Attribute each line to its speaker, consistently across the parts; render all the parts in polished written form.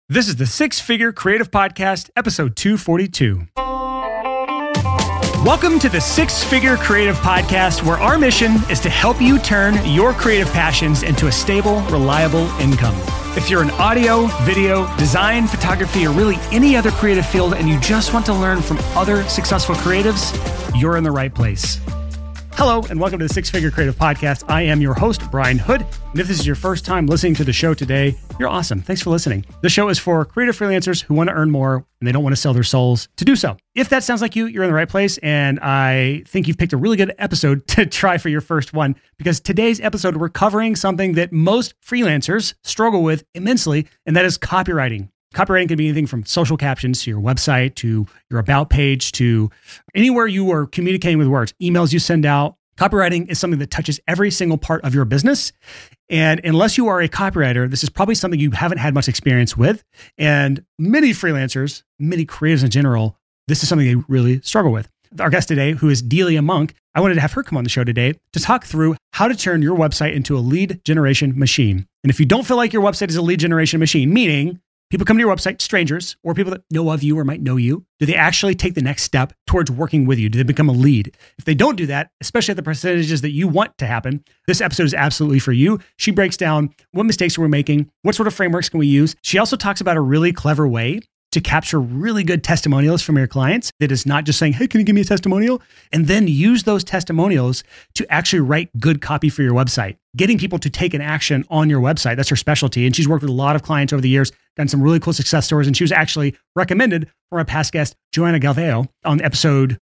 Speaker 1: This is the Six Figure Creative Podcast, episode 242. Welcome to the Six Figure Creative Podcast, where our mission is to help you turn your creative passions into a stable, reliable income. If you're in audio, video, design, photography, or really any other creative field, and you just want to learn from other successful creatives, you're in the right place. Hello, and welcome to the Six Figure Creative Podcast. I am your host, Brian Hood. And if this is your first time listening to the show today, you're awesome. Thanks for listening. The show is for creative freelancers who want to earn more and they don't want to sell their souls to do so. If that sounds like you, you're in the right place. And I think you've picked a really good episode to try for your first one, because today's episode, we're covering something that most freelancers struggle with immensely, and that is copywriting. Copywriting can be anything from social captions to your website, to your about page, to anywhere you are communicating with words, emails you send out. Copywriting is something that touches every single part of your business. And unless you are a copywriter, this is probably something you haven't had much experience with. And many freelancers, many creatives in general, this is something they really struggle with. Our guest today, who is Delia Monk, I wanted to have her come on the show today to talk through how to turn your website into a lead generation machine. And if you don't feel like your website is a lead generation machine, meaning people come to your website, strangers, or people that know of you or might know you, do they actually take the next step towards working with you? Do they become a lead? If they don't do that, especially at the percentages that you want to happen, this episode is absolutely for you. She breaks down what mistakes we're making, what sort of frameworks can we use. She also talks about a really clever way to capture really good testimonials from your clients that is not just saying, hey, can you give me a testimonial? And then use those testimonials to actually write good copy for your website, getting people to take an action on your website. That's her specialty. And she's worked with a lot of clients over the years, done some really cool success stories. And she was actually recommended for our past guest, Joanna Galvao, on episode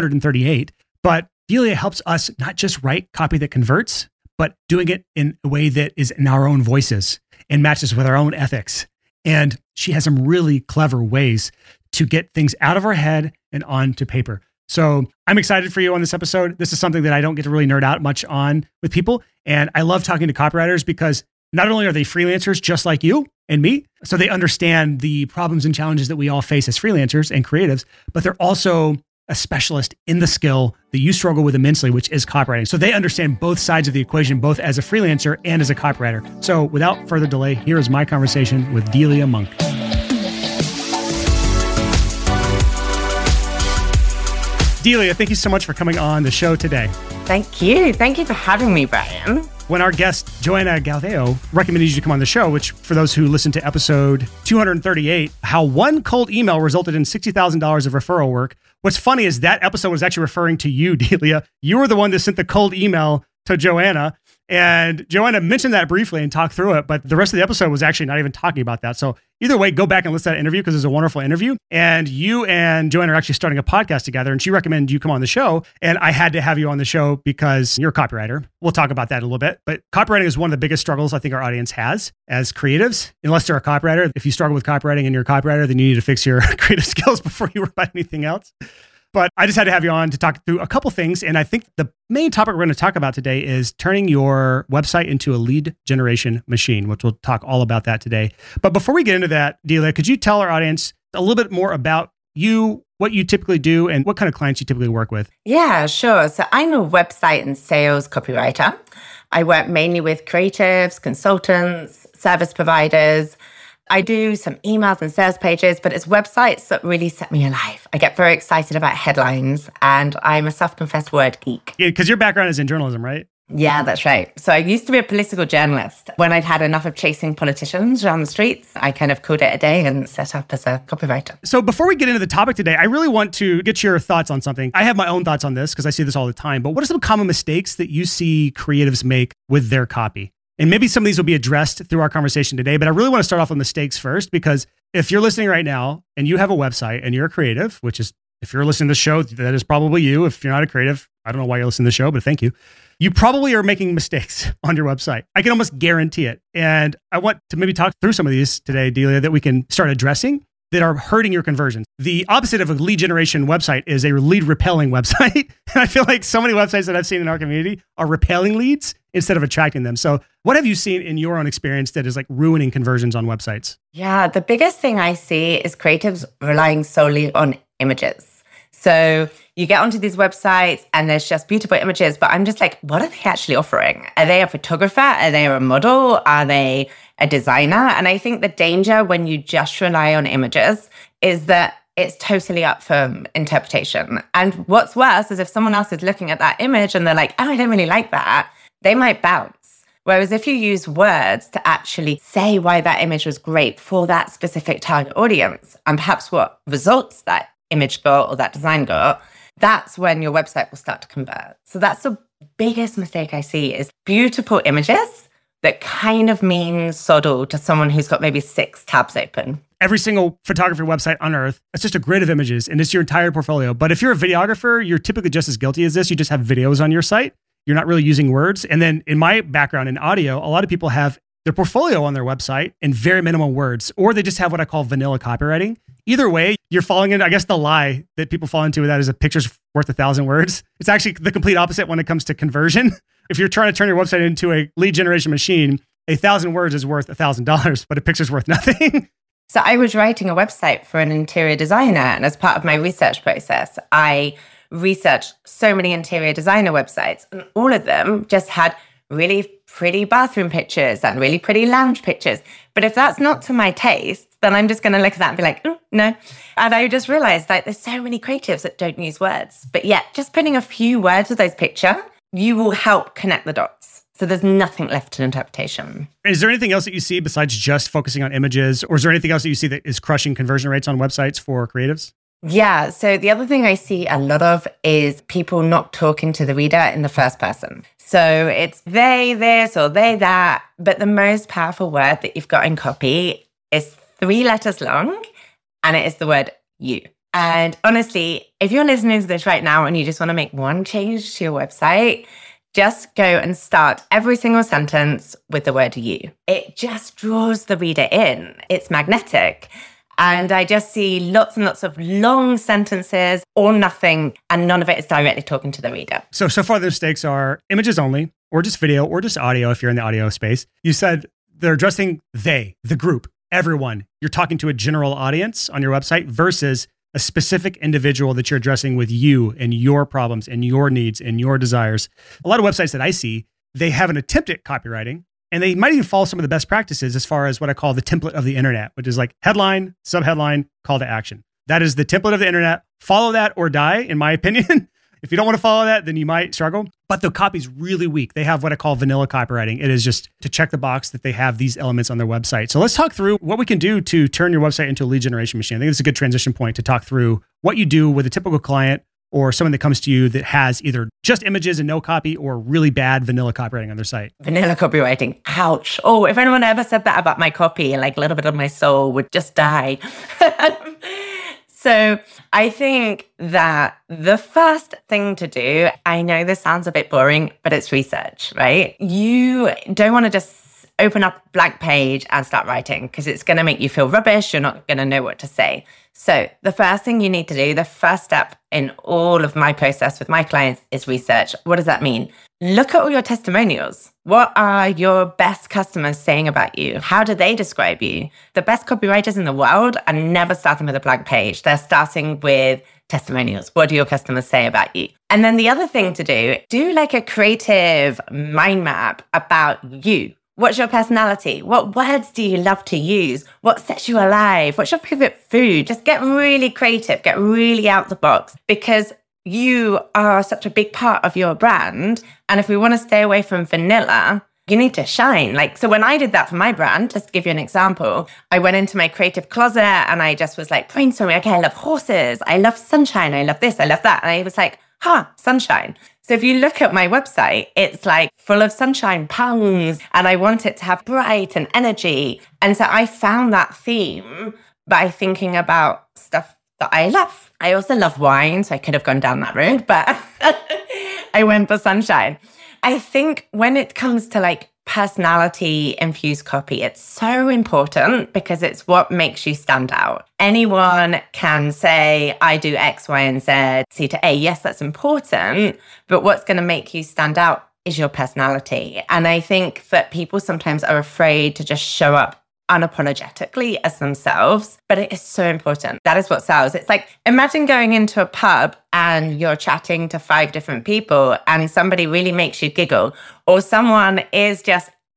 Speaker 1: 238. But Delia helps us not just write copy that converts, but doing it in a way that is in our own voices and matches with our own ethics. And she has some really clever ways to get things out of our head and onto paper. So I'm excited for you on this episode. This is something that I don't get to really nerd out much on with people. And I love talking to copywriters because not only are they freelancers just like you and me, so they understand the problems and challenges that we all face as freelancers and creatives, but they're also a specialist in the skill that you struggle with immensely, which is copywriting. So they understand both sides of the equation, both as a freelancer and as a copywriter. So without further delay, here is my conversation with Delia Monk. Delia, thank you so much for coming on the show today.
Speaker 2: Thank you. Thank you for having me, Brian.
Speaker 1: When our guest, Joanna Galvao, recommended you to come on the show, which for those who listened to episode 238, how one cold email resulted in $60,000 of referral work. What's funny is that episode was actually referring to you, Delia. You were the one that sent the cold email to Joanna. And Joanna mentioned that briefly and talked through it, but the rest of the episode was actually not even talking about that. So either way, go back and listen to that interview because it's a wonderful interview. And you and Joanna are actually starting a podcast together, and she recommended you come on the show. And I had to have you on the show because you're a copywriter. We'll talk about that in a little bit. But copywriting is one of the biggest struggles I think our audience has as creatives. Unless they're a copywriter, if you struggle with copywriting and you're a copywriter, then you need to fix your creative skills before you worry about anything else. But I just had to have you on to talk through a couple things. And I think the main topic we're going to talk about today is turning your website into a lead generation machine, which we'll talk all about that today. But before we get into that, Delia, could you tell our audience a little bit more about you, what you typically do, and what kind of clients you typically work with?
Speaker 2: Yeah, sure. So I'm a website and sales copywriter. I work mainly with creatives, consultants, service providers. I do some emails and sales pages, but it's websites that really set me alive. I get very excited about headlines, and I'm a self-confessed word geek.
Speaker 1: Yeah, because your background is in journalism, right?
Speaker 2: Yeah, that's right. So I used to be a political journalist. When I'd had enough of chasing politicians around the streets, I kind of called it a day and set up as a copywriter.
Speaker 1: So before we get into the topic today, I really want to get your thoughts on something. I have my own thoughts on this because I see this all the time, but what are some common mistakes that you see creatives make with their copy? And maybe some of these will be addressed through our conversation today, but I really want to start off with mistakes first, because if you're listening right now and you have a website and you're a creative, which is, if you're listening to the show, that is probably you. If you're not a creative, I don't know why you're listening to the show, but thank you. You probably are making mistakes on your website. I can almost guarantee it. And I want to maybe talk through some of these today, Delia, that we can start addressing that are hurting your conversions. The opposite of a lead generation website is a lead repelling website. And I feel like so many websites that I've seen in our community are repelling leads instead of attracting them. So what have you seen in your own experience that is like ruining conversions on websites?
Speaker 2: Yeah, the biggest thing I see is creatives relying solely on images. So you get onto these websites and there's just beautiful images, but I'm just like, what are they actually offering? Are they a photographer? Are they a model? Are they a designer. And I think the danger when you just rely on images is that it's totally up for interpretation. And what's worse is if someone else is looking at that image and they're like, oh, I don't really like that, they might bounce. Whereas if you use words to actually say why that image was great for that specific target audience and perhaps what results that image got or that design got, that's when your website will start to convert. So that's the biggest mistake I see is beautiful images that kind of mean sod all to someone who's got maybe 6 tabs open.
Speaker 1: Every single photography website on earth, it's just a grid of images and it's your entire portfolio. But if you're a videographer, you're typically just as guilty as this. You just have videos on your site. You're not really using words. And then in my background in audio, a lot of people have their portfolio on their website in very minimal words, or they just have what I call vanilla copywriting. Either way, you're falling in, I guess the lie that people fall into with that is a picture's worth 1,000 words. It's actually the complete opposite when it comes to conversion. If you're trying to turn your website into a lead generation machine, 1,000 words is worth $1,000, but a picture's worth nothing.
Speaker 2: So I was writing a website for an interior designer, and as part of my research process, I researched so many interior designer websites, and all of them just had really pretty bathroom pictures and really pretty lounge pictures. But if that's not to my taste, then I'm just going to look at that and be like, no. And I just realized like there's so many creatives that don't use words. But yet just putting a few words with those pictures, you will help connect the dots. So there's nothing left to interpretation.
Speaker 1: Is there anything else that you see besides just focusing on images? Or is there anything else that you see that is crushing conversion rates on websites for creatives?
Speaker 2: Yeah. So the other thing I see a lot of is people not talking to the reader in the first person. So it's they this or they that. But the most powerful word that you've got in copy is 3 letters long, and it is the word you. And honestly, if you're listening to this right now and you just want to make one change to your website, just go and start every single sentence with the word you. It just draws the reader in. It's magnetic. And I just see lots and lots of long sentences or nothing, and none of it is directly talking to the reader.
Speaker 1: So far the mistakes are images only, or just video, or just audio if you're in the audio space. You said they're addressing they, the group, everyone. You're talking to a general audience on your website versus a specific individual that you're addressing with you and your problems and your needs and your desires. A lot of websites that I see, they have an attempt at copywriting, and they might even follow some of the best practices as far as what I call the template of the internet, which is like headline, subheadline, call to action. That is the template of the internet. Follow that or die, in my opinion. If you don't want to follow that, then you might struggle. But the copy's really weak. They have what I call vanilla copywriting. It is just to check the box that they have these elements on their website. So let's talk through what we can do to turn your website into a lead generation machine. I think it's a good transition point to talk through what you do with a typical client or someone that comes to you that has either just images and no copy or really bad vanilla copywriting on their site.
Speaker 2: Vanilla copywriting. Ouch. Oh, if anyone ever said that about my copy, like a little bit of my soul would just die. So I think that the first thing to do, I know this sounds a bit boring, but it's research, right? You don't want to just open up a blank page and start writing because it's going to make you feel rubbish. You're not going to know what to say. So the first thing you need to do, the first step in all of my process with my clients is research. What does that mean? Look at all your testimonials. What are your best customers saying about you? How do they describe you? The best copywriters in the world are never starting with a blank page. They're starting with testimonials. What do your customers say about you? And then the other thing to do like a creative mind map about you. What's your personality? What words do you love to use? What sets you alive? What's your favorite food? Just get really creative, get really out the box, because you are such a big part of your brand. And if we want to stay away from vanilla, you need to shine. So when I did that for my brand, just to give you an example, I went into my creative closet and I just was like brainstorming, okay, I love horses. I love sunshine. I love this. I love that. And I was like, sunshine. So if you look at my website, it's like full of sunshine pangs, and I want it to have bright and energy. And so I found that theme by thinking about stuff that I love. I also love wine, so I could have gone down that road, but I went for sunshine. I think when it comes to personality infused copy, it's so important because it's what makes you stand out. Anyone can say, I do X, Y, and Z, C to A. Yes, that's important. But what's going to make you stand out is your personality. And I think that people sometimes are afraid to just show up unapologetically as themselves, but it is so important. That is what sells. It's like, imagine going into a pub and you're chatting to 5 different people and somebody really makes you giggle, or someone is just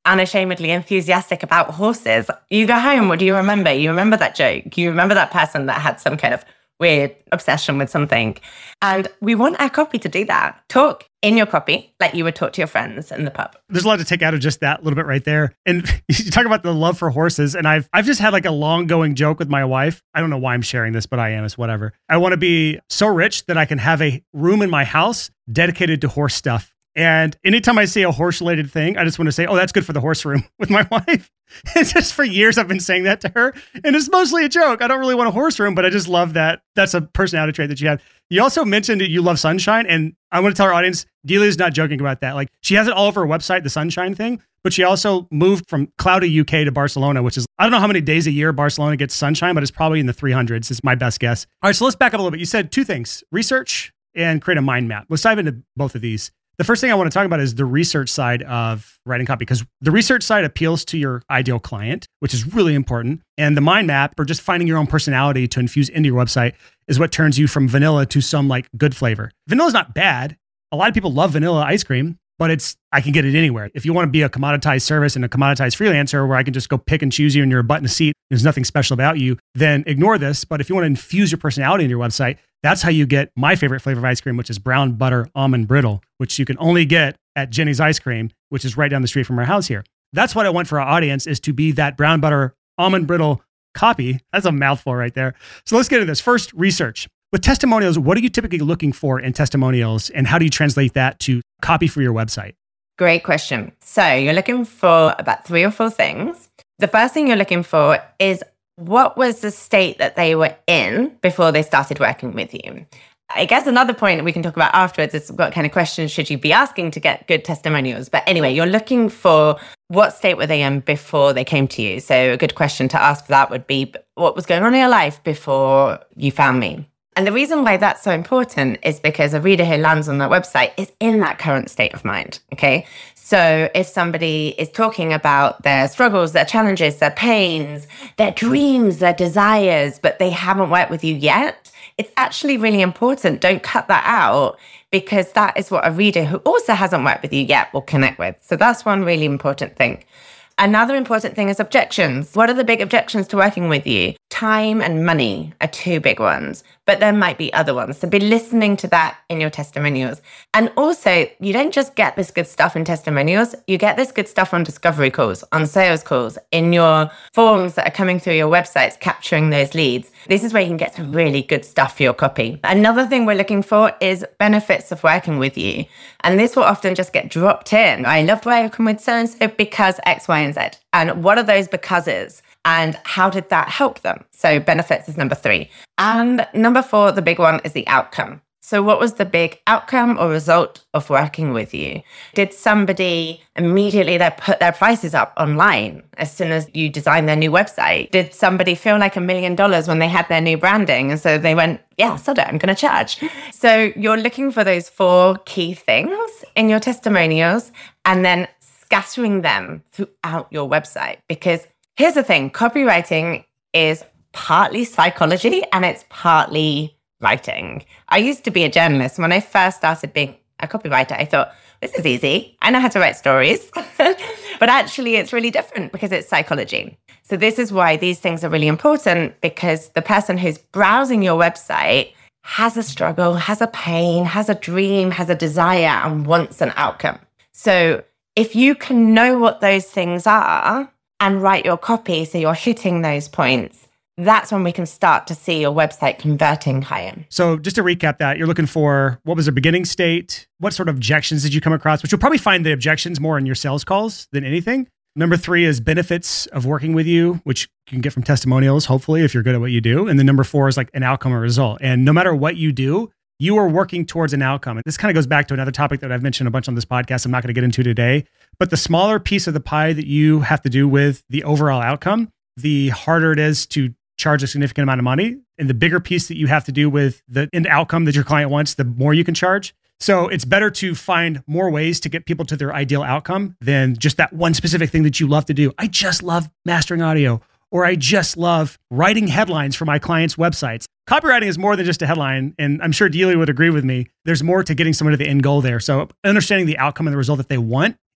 Speaker 2: unashamedly enthusiastic about horses. You go home, what do you remember? You remember that joke. You remember that person that had some kind of weird obsession with something. And we want our copy to do that. Talk in your copy like you would talk to your friends in the pub.
Speaker 1: There's a lot to take out of just that little bit right there. And you talk about the love for horses. And I've just had like a long going joke with my wife. I don't know why I'm sharing this, but I am. It's whatever. I want to be so rich that I can have a room in my house dedicated to horse stuff. And anytime I see a horse related thing, I just want to say, oh, that's good for the horse room with my wife. It's just for years I've been saying that to her. And it's mostly a joke. I don't really want a horse room, but I just love that. That's a personality trait that you have. You also mentioned that you love sunshine. And I want to tell our audience, Delia's not joking about that. Like she has it all over her website, the sunshine thing, but she also moved from cloudy UK to Barcelona, which is, I don't know how many days a year Barcelona gets sunshine, but it's probably in the 300s. It's my best guess. All right, so let's back up a little bit. You said two things, research and create a mind map. Let's dive into both of these. The first thing I want to talk about is the research side of writing copy, because the research side appeals to your ideal client, which is really important. And the mind map, or just finding your own personality to infuse into your website, is what turns you from vanilla to some like good flavor. Vanilla's not bad. A lot of people love vanilla ice cream, but I can get it anywhere. If you want to be a commoditized service and a commoditized freelancer where I can just go pick and choose you and you're a butt in a seat, there's nothing special about you, then ignore this. But if you want to infuse your personality into your website, that's how you get my favorite flavor of ice cream, which is brown butter almond brittle, which you can only get at Jenny's Ice Cream, which is right down the street from our house here. That's what I want for our audience, is to be that brown butter almond brittle copy. That's a mouthful right there. So let's get into this. First, research. With testimonials, what are you typically looking for in testimonials, and how do you translate that to copy for your website?
Speaker 2: Great question. So you're looking for about 3 or 4 things. The first thing you're looking for is, what was the state that they were in before they started working with you? I guess another point we can talk about afterwards is what kind of questions should you be asking to get good testimonials. But anyway, you're looking for what state were they in before they came to you. So a good question to ask for that would be, what was going on in your life before you found me? And the reason why that's so important is because a reader who lands on that website is in that current state of mind, okay? So if somebody is talking about their struggles, their challenges, their pains, their dreams, their desires, but they haven't worked with you yet, it's actually really important. Don't cut that out, because that is what a reader who also hasn't worked with you yet will connect with. So that's one really important thing. Another important thing is objections. What are the big objections to working with you? Time and money are 2 big ones, but there might be other ones. So be listening to that in your testimonials. And also, you don't just get this good stuff in testimonials, you get this good stuff on discovery calls, on sales calls, in your forms that are coming through your websites, capturing those leads. This is where you can get some really good stuff for your copy. Another thing we're looking for is benefits of working with you. And this will often just get dropped in. I loved working with so-and-so because X, Y, and Z. And what are those becauses? And how did that help them? So benefits is number 3. And number 4, the big one, is the outcome. So what was the big outcome or result of working with you? Did somebody immediately put their prices up online as soon as you designed their new website? Did somebody feel like $1 million when they had their new branding? And so they went, yeah, sod it, I'm going to charge. So you're looking for those 4 key things in your testimonials and then scattering them throughout your website. Because here's the thing, copywriting is partly psychology and it's partly writing. I used to be a journalist. When I first started being a copywriter, I thought, this is easy. I know how to write stories. But actually, it's really different because it's psychology. So this is why these things are really important, because the person who's browsing your website has a struggle, has a pain, has a dream, has a desire, and wants an outcome. So if you can know what those things are and write your copy so you're hitting those points, that's when we can start to see your website converting higher.
Speaker 1: So just to recap that, you're looking for, what was the beginning state? What sort of objections did you come across? Which you'll probably find the objections more in your sales calls than anything. Number 3 is benefits of working with you, which you can get from testimonials, hopefully, if you're good at what you do. And then number 4 is like an outcome or result. And no matter what you do, you are working towards an outcome. And this kind of goes back to another topic that I've mentioned a bunch on this podcast. I'm not going to get into today, but the smaller piece of the pie that you have to do with the overall outcome, the harder it is to charge a significant amount of money. And the bigger piece that you have to do with the end outcome that your client wants, the more you can charge. So it's better to find more ways to get people to their ideal outcome than just that one specific thing that you love to do. I just love mastering audio, or I just love writing headlines for my clients' websites. Copywriting is more than just a headline. And I'm sure Delia would agree with me. There's more to getting someone to the end goal there. So understanding the outcome and the result that they want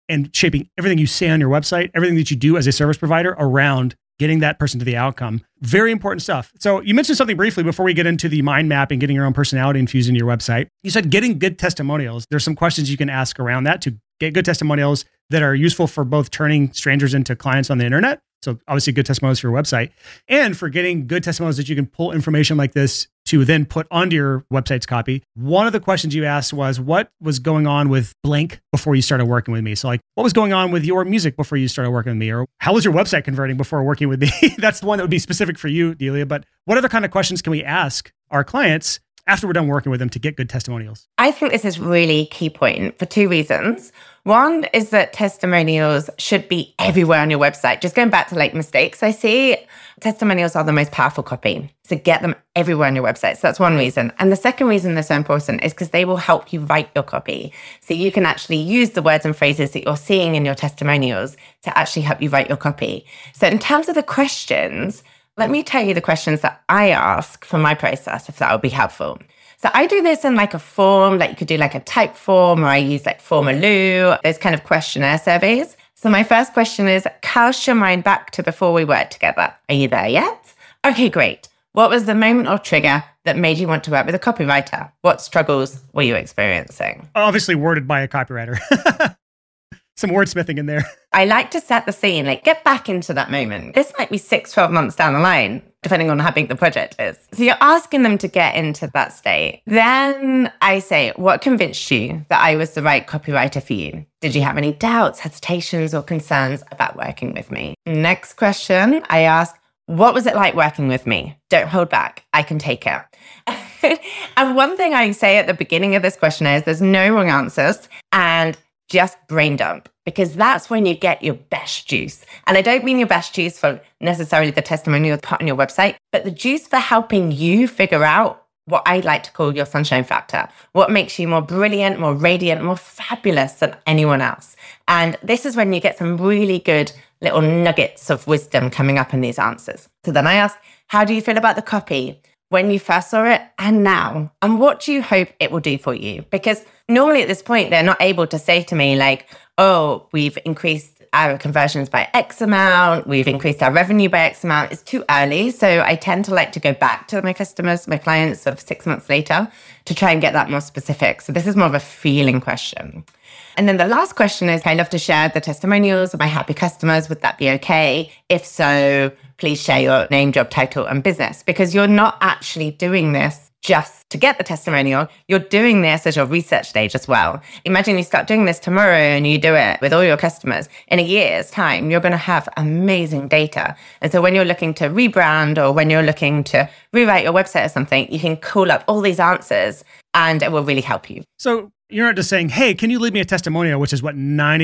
Speaker 1: and shaping everything you say on your website, everything that you do as a service provider around getting that person to the outcome. Very important stuff. So you mentioned something briefly before we get into the mind map and getting your own personality infused into your website. You said getting good testimonials. There's some questions you can ask around that to get good testimonials that are useful for both turning strangers into clients on the internet. So obviously good testimonials for your website, and for getting good testimonials that you can pull information like this to then put onto your website's copy. One of the questions you asked was, what was going on with blank before you started working with me? So like, what was going on with your music before you started working with me? Or how was your website converting before working with me? That's the one that would be specific for you, Delia. But what other kind of questions can we ask our clients after we're done working with them to get good testimonials?
Speaker 2: I think this is really key point for two reasons. One is that testimonials should be everywhere on your website. Just going back to like mistakes I see, testimonials are the most powerful copy. So get them everywhere on your website. So that's one reason. And the second reason they're so important is because they will help you write your copy. So you can actually use the words and phrases that you're seeing in your testimonials to actually help you write your copy. So in terms of the questions, let me tell you the questions that I ask for my process, if that would be helpful. So I do this in like a form, like you could do like a type form, or I use like Formaloo, those kind of questionnaire surveys. So my first question is, cast your mind back to before we worked together. Are you there yet? Okay, great. What was the moment or trigger that made you want to work with a copywriter? What struggles were you experiencing?
Speaker 1: Obviously worded by a copywriter. Some wordsmithing in there.
Speaker 2: I like to set the scene, like get back into that moment. This might be 6-12 months down the line, depending on how big the project is. So you're asking them to get into that state. Then I say, what convinced you that I was the right copywriter for you? Did you have any doubts, hesitations, or concerns about working with me? Next question, I ask, what was it like working with me? Don't hold back. I can take it. And one thing I say at the beginning of this questionnaire is there's no wrong answers, and just brain dump, because that's when you get your best juice. And I don't mean your best juice for necessarily the testimonial you put on your website, but the juice for helping you figure out what I like to call your sunshine factor, what makes you more brilliant, more radiant, more fabulous than anyone else. And this is when you get some really good little nuggets of wisdom coming up in these answers. So then I ask, how do you feel about the copy when you first saw it and now? And what do you hope it will do for you? Because normally at this point, they're not able to say to me like, oh, we've increased our conversions by X amount, we've increased our revenue by X amount. It's too early. So I tend to like to go back to my customers, my clients sort of 6 months later to try and get that more specific. So this is more of a feeling question. And then the last question is, I love to share the testimonials of my happy customers. Would that be okay? If so, please share your name, job title, and business, because you're not actually doing this just to get the testimonial. You're doing this as your research stage as well. Imagine you start doing this tomorrow and you do it with all your customers. In a year's time, you're going to have amazing data. And so when you're looking to rebrand or when you're looking to rewrite your website or something, you can call up all these answers and it will really help you.
Speaker 1: So you're not just saying, hey, can you leave me a testimonial, which is what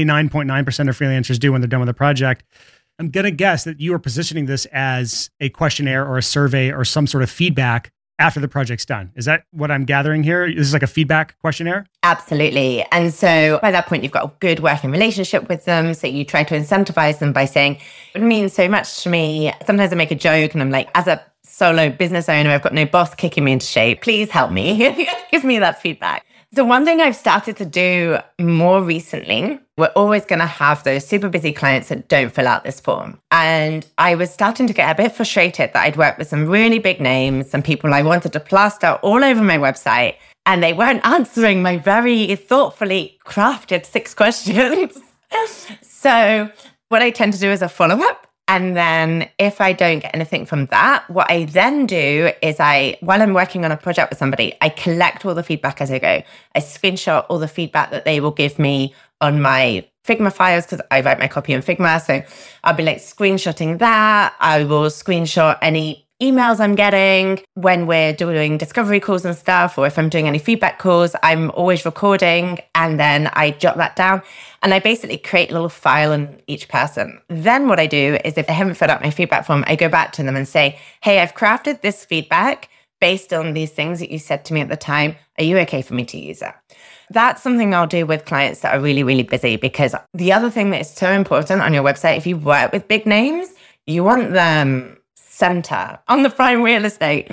Speaker 1: 99.9% of freelancers do when they're done with a project. I'm going to guess that you are positioning this as a questionnaire or a survey or some sort of feedback after the project's done. Is that what I'm gathering here? This is like a feedback questionnaire?
Speaker 2: Absolutely. And so by that point, you've got a good working relationship with them. So you try to incentivize them by saying, it means so much to me. Sometimes I make a joke and I'm like, as a solo business owner, I've got no boss kicking me into shape. Please help me. Give me that feedback. So one thing I've started to do more recently, we're always going to have those super busy clients that don't fill out this form. And I was starting to get a bit frustrated that I'd worked with some really big names, some people I wanted to plaster all over my website, and they weren't answering my very thoughtfully crafted 6 questions. So what I tend to do is a follow-up. And then if I don't get anything from that, what I then do is while I'm working on a project with somebody, I collect all the feedback as I go. I screenshot all the feedback that they will give me on my Figma files, because I write my copy in Figma. So I'll be like screenshotting that. I will screenshot any emails I'm getting when we're doing discovery calls and stuff, or if I'm doing any feedback calls, I'm always recording and then I jot that down and I basically create a little file on each person. Then what I do is if they haven't filled out my feedback form, I go back to them and say, hey, I've crafted this feedback based on these things that you said to me at the time. Are you okay for me to use it? That's something I'll do with clients that are really, really busy, because the other thing that is so important on your website, if you work with big names, you want them center on the prime real estate.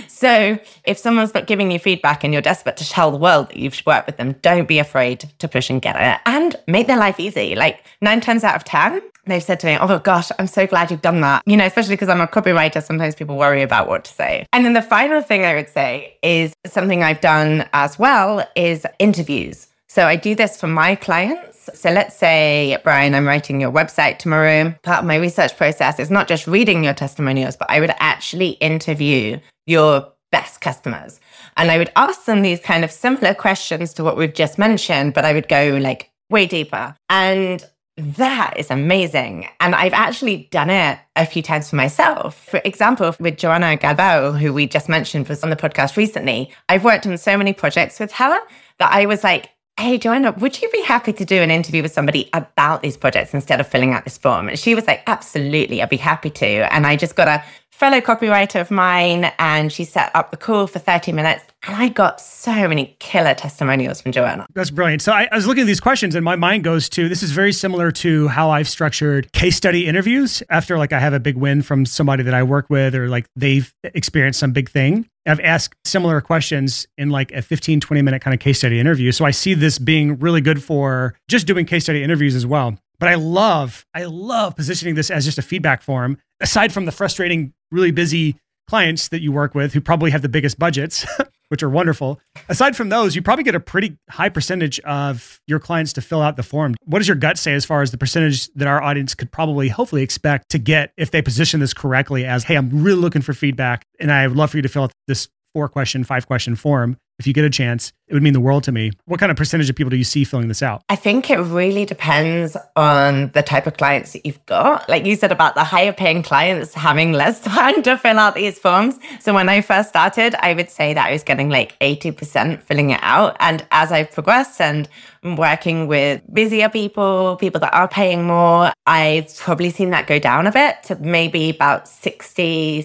Speaker 2: So if someone's not giving you feedback and you're desperate to tell the world that you've worked with them, don't be afraid to push and get it and make their life easy. Like 9 times out of 10, they've said to me, oh gosh, I'm so glad you've done that. Especially because I'm a copywriter, sometimes people worry about what to say. And then the final thing I would say is something I've done as well is interviews. So I do this for my clients. So let's say, Brian, I'm writing your website tomorrow. Part of my research process is not just reading your testimonials, but I would actually interview your best customers. And I would ask them these kind of simpler questions to what we've just mentioned, but I would go like way deeper. And that is amazing. And I've actually done it a few times for myself. For example, with Joanna Galbao, who we just mentioned was on the podcast recently, I've worked on so many projects with her that I was like, hey, Joanna, would you be happy to do an interview with somebody about these projects instead of filling out this form? And she was like, absolutely, I'd be happy to. And I just got a fellow copywriter of mine and she set up the call for 30 minutes. And I got so many killer testimonials from Joanna.
Speaker 1: That's brilliant. So I was looking at these questions and my mind goes to, this is very similar to how I've structured case study interviews after like I have a big win from somebody that I work with or like they've experienced some big thing. I've asked similar questions in like a 15, 20 minute kind of case study interview. So I see this being really good for just doing case study interviews as well. But I love positioning this as just a feedback form. Aside from the frustrating, really busy clients that you work with who probably have the biggest budgets, which are wonderful. Aside from those, you probably get a pretty high percentage of your clients to fill out the form. What does your gut say as far as the percentage that our audience could probably hopefully expect to get if they position this correctly as, hey, I'm really looking for feedback and I would love for you to fill out this 4-question, 5-question form. If you get a chance, it would mean the world to me. What kind of percentage of people do you see filling this out?
Speaker 2: I think it really depends on the type of clients that you've got. Like you said about the higher paying clients having less time to fill out these forms. So when I first started, I would say that I was getting like 80% filling it out. And as I've progressed and working with busier people that are paying more, I've probably seen that go down a bit to maybe about 60,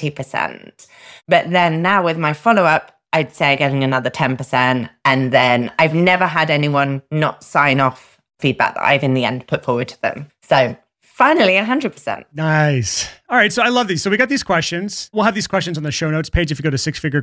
Speaker 2: 70%. But then now with my follow-up, I'd say getting another 10%. And then I've never had anyone not sign off feedback that I've in the end put forward to them. So finally, 100%.
Speaker 1: Nice. All right. So I love these. So we got these questions. We'll have these questions on the show notes page. If you go to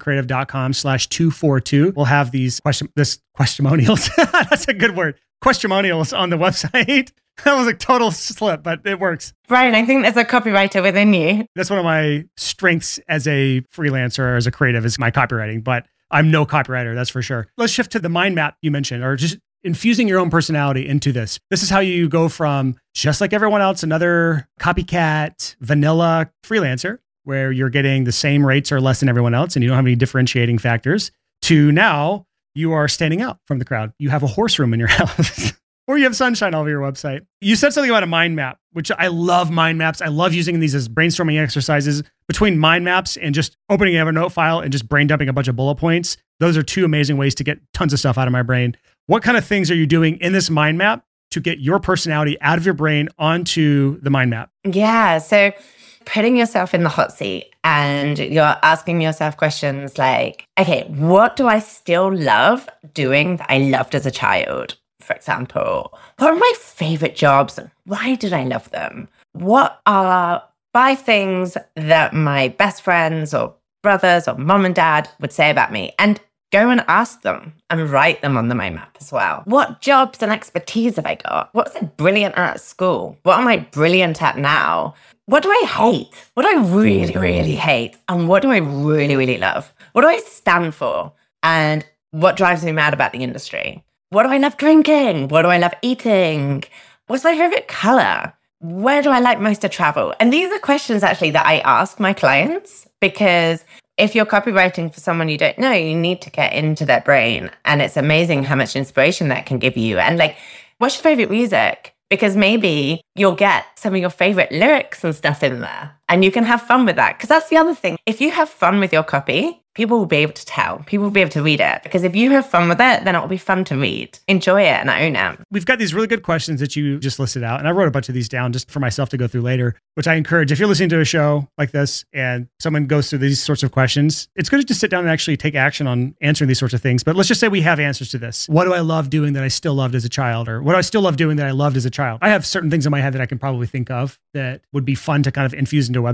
Speaker 1: sixfigurecreative.com/242, we'll have these questionmonials. That's a good word. Questionmonials on the website. That was a total slip, but it works.
Speaker 2: Brian, I think there's a copywriter within you.
Speaker 1: That's one of my strengths as a freelancer or as a creative is my copywriting, but I'm no copywriter, that's for sure. Let's shift to the mind map you mentioned, or just infusing your own personality into this. This is how you go from just like everyone else, another copycat, vanilla freelancer, where you're getting the same rates or less than everyone else, and you don't have any differentiating factors, to now you are standing out from the crowd. You have a horse room in your house. Or you have sunshine all over your website. You said something about a mind map, which I love mind maps. I love using these as brainstorming exercises. Between mind maps and just opening a Evernote file and just brain dumping a bunch of bullet points, those are two amazing ways to get tons of stuff out of my brain. What kind of things are you doing in this mind map to get your personality out of your brain onto the mind map?
Speaker 2: Yeah, so putting yourself in the hot seat and you're asking yourself questions like, okay, what do I still love doing that I loved as a child? For example, what are my favorite jobs and why did I love them? What are 5 things that my best friends or brothers or mom and dad would say about me? And go and ask them and write them on the mind map as well. What jobs and expertise have I got? What was I brilliant at school? What am I brilliant at now? What do I hate? What do I really, really hate? And what do I really, really love? What do I stand for? And what drives me mad about the industry? What do I love drinking? What do I love eating? What's my favorite color? Where do I like most to travel? And these are questions actually that I ask my clients, because if you're copywriting for someone you don't know, you need to get into their brain. And it's amazing how much inspiration that can give you. And like, what's your favorite music? Because maybe you'll get some of your favorite lyrics and stuff in there and you can have fun with that. Because that's the other thing. If you have fun with your copy, people will be able to tell. People will be able to read it. Because if you have fun with it, then it will be fun to read. Enjoy it and own it.
Speaker 1: We've got these really good questions that you just listed out. And I wrote a bunch of these down just for myself to go through later, which I encourage. If you're listening to a show like this and someone goes through these sorts of questions, it's good to just sit down and actually take action on answering these sorts of things. But let's just say we have answers to this. What do I love doing that I still loved as a child? Or what do I still love doing that I loved as a child? I have certain things in my head that I can probably think of that would be fun to kind of infuse into a website.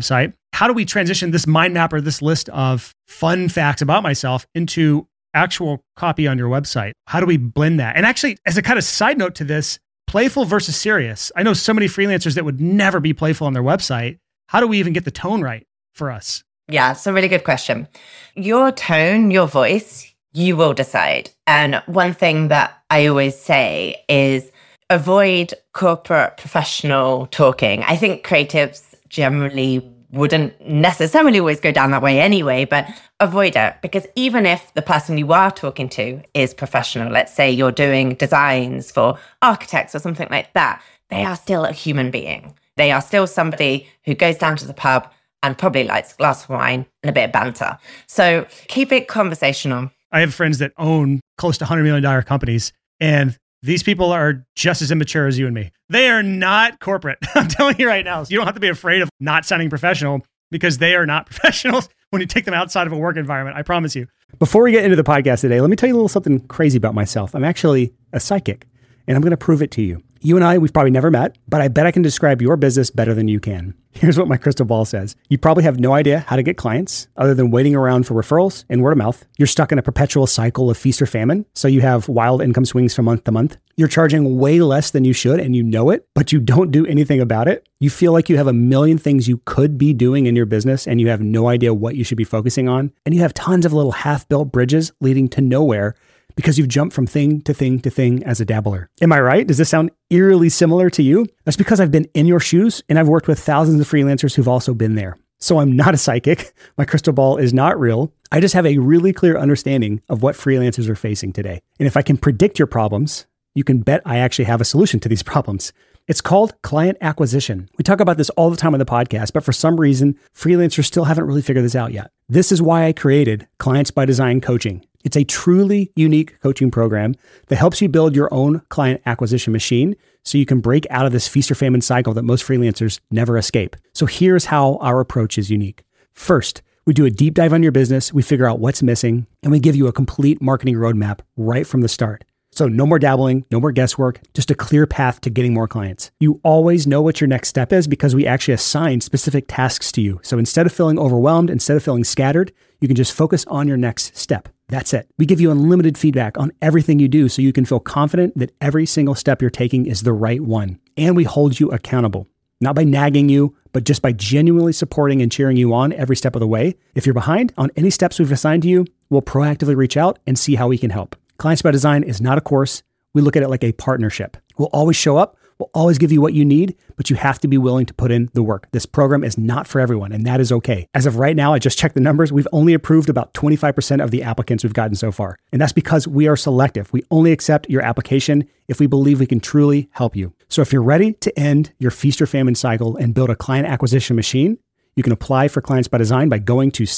Speaker 1: how do we transition this mind map or this list of fun facts about myself into actual copy on your website? How do we blend that? And actually, as a kind of side note to this, playful versus serious. I know so many freelancers that would never be playful on their website. How do we even get the tone right for us?
Speaker 2: Yeah, it's a really good question. Your tone, your voice, you will decide. And one thing that I always say is avoid corporate professional talking. I think creatives generally wouldn't necessarily always go down that way anyway, but avoid it, because even if the person you are talking to is professional, let's say you're doing designs for architects or something like that, they are still a human being. They are still somebody who goes down to the pub and probably likes a glass of wine and a bit of banter. So keep it conversational.
Speaker 1: I have friends that own close to $100 million companies, and these people are just as immature as you and me. They are not corporate. I'm telling you right now. So you don't have to be afraid of not sounding professional, because they are not professionals when you take them outside of a work environment. I promise you. Before we get into the podcast today, let me tell you a little something crazy about myself. I'm actually a psychic, and I'm going to prove it to you. You and I, we've probably never met, but I bet I can describe your business better than you can. Here's what my crystal ball says. You probably have no idea how to get clients other than waiting around for referrals and word of mouth. You're stuck in a perpetual cycle of feast or famine, so you have wild income swings from month to month. You're charging way less than you should, and you know it, but you don't do anything about it. You feel like you have a million things you could be doing in your business, and you have no idea what you should be focusing on. And you have tons of little half-built bridges leading to nowhere, because you've jumped from thing to thing to thing as a dabbler. Am I right? Does this sound eerily similar to you? That's because I've been in your shoes, and I've worked with thousands of freelancers who've also been there. So I'm not a psychic. My crystal ball is not real. I just have a really clear understanding of what freelancers are facing today. And if I can predict your problems, you can bet I actually have a solution to these problems. It's called client acquisition. We talk about this all the time on the podcast, but for some reason, freelancers still haven't really figured this out yet. This is why I created Clients by Design Coaching. It's a truly unique coaching program that helps you build your own client acquisition machine so you can break out of this feast or famine cycle that most freelancers never escape. So here's how our approach is unique. First, we do a deep dive on your business, we figure out what's missing, and we give you a complete marketing roadmap right from the start. So no more dabbling, no more guesswork, just a clear path to getting more clients. You always know what your next step is because we actually assign specific tasks to you. So instead of feeling overwhelmed, instead of feeling scattered, you can just focus on your next step. That's it. We give you unlimited feedback on everything you do so you can feel confident that every single step you're taking is the right one. And we hold you accountable, not by nagging you, but just by genuinely supporting and cheering you on every step of the way. If you're behind on any steps we've assigned to you, we'll proactively reach out and see how we can help. Clients by Design is not a course. We look at it like a partnership. We'll always show up. We'll always give you what you need, but you have to be willing to put in the work. This program is not for everyone, and that is okay. As of right now, I just checked the numbers. We've only approved about 25% of the applicants we've gotten so far. And that's because we are selective. We only accept your application if we believe we can truly help you. So if you're ready to end your feast or famine cycle and build a client acquisition machine, you can apply for Clients by Design by going to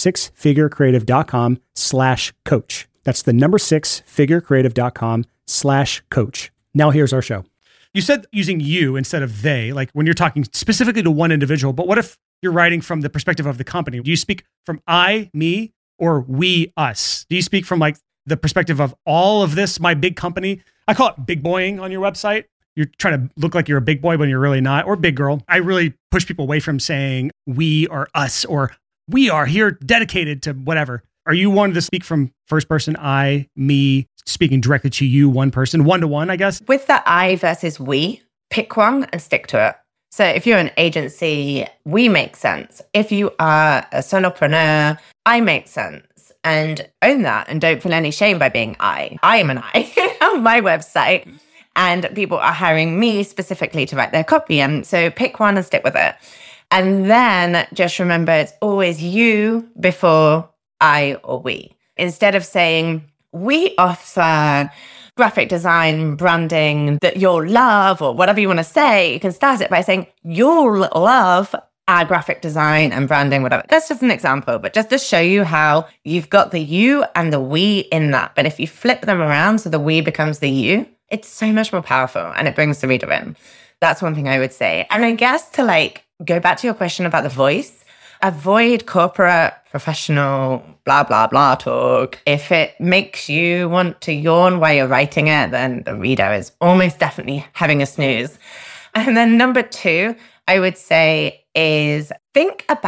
Speaker 1: sixfigurecreative.com/coach. That's the number 6figurecreative.com/coach. Now here's our show. You said using you instead of they, like when you're talking specifically to one individual, but what if you're writing from the perspective of the company? Do you speak from I, me, or we, us? Do you speak from like the perspective of all of this, my big company? I call it big boying on your website. You're trying to look like you're a big boy when you're really not, or big girl. I really push people away from saying we or us, or we are here dedicated to whatever. Are you one to speak from first person, I, me, speaking directly to you, one person, one-to-one, I guess?
Speaker 2: With the I versus we, pick one and stick to it. So if you're an agency, we make sense. If you are a solopreneur, I make sense. And own that and don't feel any shame by being I. I am an I on my website. And people are hiring me specifically to write their copy. And so pick one and stick with it. And then just remember, it's always you before I or we. Instead of saying, we offer graphic design, branding that you'll love, or whatever you want to say, you can start it by saying, you'll love our graphic design and branding, whatever. That's just an example, but just to show you how you've got the you and the we in that. But if you flip them around so the we becomes the you, it's so much more powerful and it brings the reader in. That's one thing I would say. And I guess to like go back to your question about the voice, avoid corporate, professional, blah, blah, blah talk. If it makes you want to yawn while you're writing it, then the reader is almost definitely having a snooze. And then number 2, I would say is think about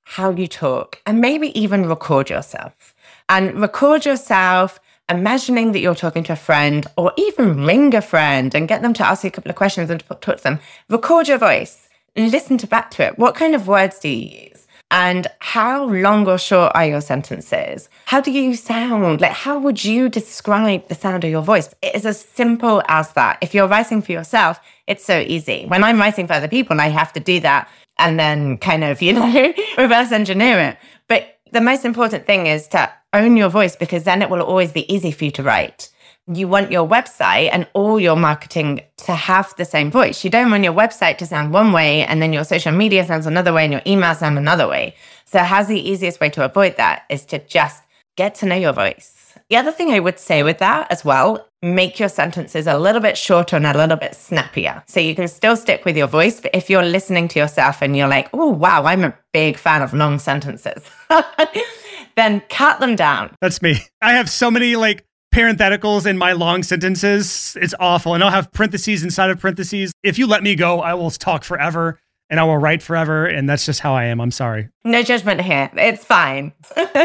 Speaker 2: how you talk and maybe even record yourself. And record yourself imagining that you're talking to a friend, or even ring a friend and get them to ask you a couple of questions and talk to them. Record your voice and listen back to it. What kind of words do you use? And how long or short are your sentences? How do you sound? Like, how would you describe the sound of your voice? It is as simple as that. If you're writing for yourself, it's so easy. When I'm writing for other people, I have to do that and then kind of, reverse engineer it. But the most important thing is to own your voice, because then it will always be easy for you to write. You want your website and all your marketing to have the same voice. You don't want your website to sound one way and then your social media sounds another way and your email sound another way. So how's the easiest way to avoid that is to just get to know your voice. The other thing I would say with that as well, make your sentences a little bit shorter and a little bit snappier. So you can still stick with your voice, but if you're listening to yourself and you're like, oh, wow, I'm a big fan of long sentences, then cut them down.
Speaker 1: That's me. I have so many parentheticals in my long sentences. It's awful. And I'll have parentheses inside of parentheses. If you let me go, I will talk forever and I will write forever. And that's just how I am. I'm sorry.
Speaker 2: No judgment here. It's fine.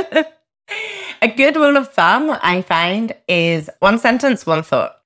Speaker 2: A good rule of thumb, I find, is one sentence, one thought.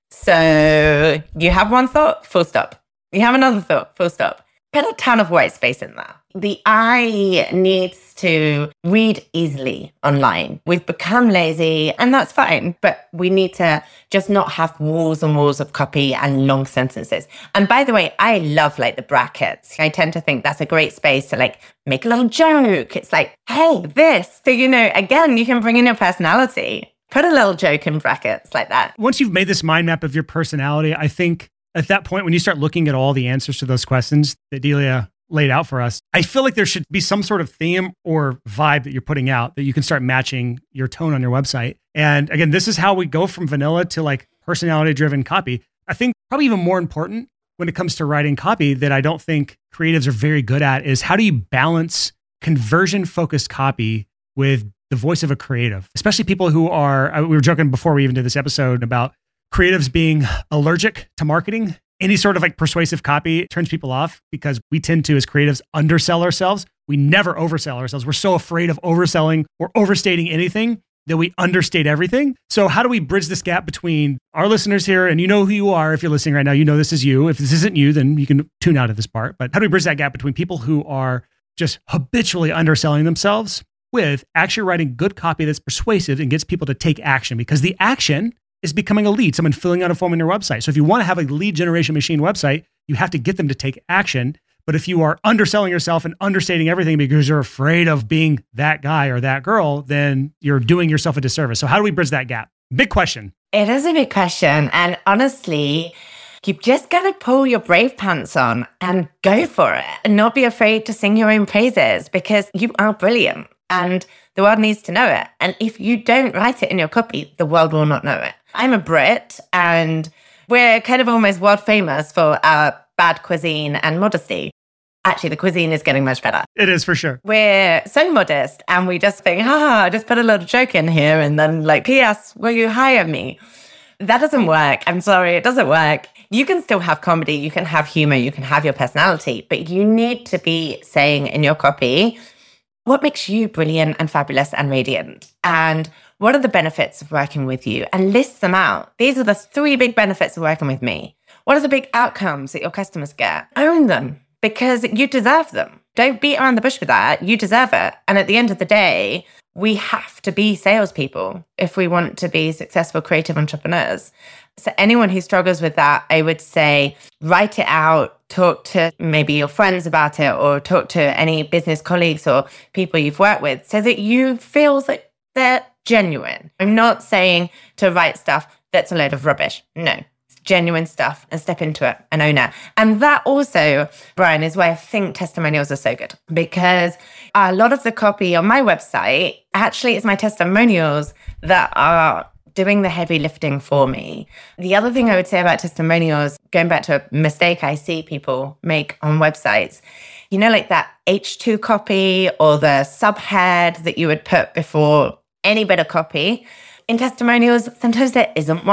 Speaker 2: So you have one thought, full stop. You have another thought, full stop. Put a ton of white space in there. The eye needs to read easily online. We've become lazy, and that's fine. But we need to just not have walls and walls of copy and long sentences. And by the way, I love the brackets. I tend to think that's a great space to make a little joke. It's like, hey, this. So, again, you can bring in your personality. Put a little joke in brackets like that.
Speaker 1: Once you've made this mind map of your personality, I think at that point, when you start looking at all the answers to those questions that Delia laid out for us, I feel like there should be some sort of theme or vibe that you're putting out that you can start matching your tone on your website. And again, this is how we go from vanilla to personality-driven copy. I think probably even more important when it comes to writing copy that I don't think creatives are very good at is how do you balance conversion-focused copy with the voice of a creative, especially people who are, we were joking before we even did this episode about creatives being allergic to marketing. Any sort of persuasive copy turns people off because we tend to, as creatives, undersell ourselves. We never oversell ourselves. We're so afraid of overselling or overstating anything that we understate everything. So how do we bridge this gap between our listeners here? And you know who you are. If you're listening right now, you know this is you. If this isn't you, then you can tune out of this part. But how do we bridge that gap between people who are just habitually underselling themselves with actually writing good copy that's persuasive and gets people to take action? Because the action is becoming a lead, someone filling out a form on your website. So if you want to have a lead generation machine website, you have to get them to take action. But if you are underselling yourself and understating everything because you're afraid of being that guy or that girl, then you're doing yourself a disservice. So how do we bridge that gap? Big question.
Speaker 2: It is a big question. And honestly, you've just got to pull your brave pants on and go for it and not be afraid to sing your own praises because you are brilliant and the world needs to know it. And if you don't write it in your copy, the world will not know it. I'm a Brit and we're kind of almost world famous for our bad cuisine and modesty. Actually, the cuisine is getting much better.
Speaker 1: It is for sure.
Speaker 2: We're so modest and we just think, just put a little joke in here and then P.S., will you hire me? That doesn't work. I'm sorry, it doesn't work. You can still have comedy, you can have humor, you can have your personality, but you need to be saying in your copy, what makes you brilliant and fabulous and radiant? And what are the benefits of working with you? And list them out. These are the 3 big benefits of working with me. What are the big outcomes that your customers get? Own them because you deserve them. Don't beat around the bush with that. You deserve it. And at the end of the day, we have to be salespeople if we want to be successful creative entrepreneurs. So anyone who struggles with that, I would say, write it out, talk to maybe your friends about it, or talk to any business colleagues or people you've worked with so that you feel that they're genuine. I'm not saying to write stuff that's a load of rubbish. No, it's genuine stuff and step into it and own it. And that also, Brian, is why I think testimonials are so good because a lot of the copy on my website actually is my testimonials that are doing the heavy lifting for me. The other thing I would say about testimonials, going back to a mistake I see people make on websites, that H2 copy or the subhead that you would put before any bit of copy. In testimonials, sometimes there isn't one.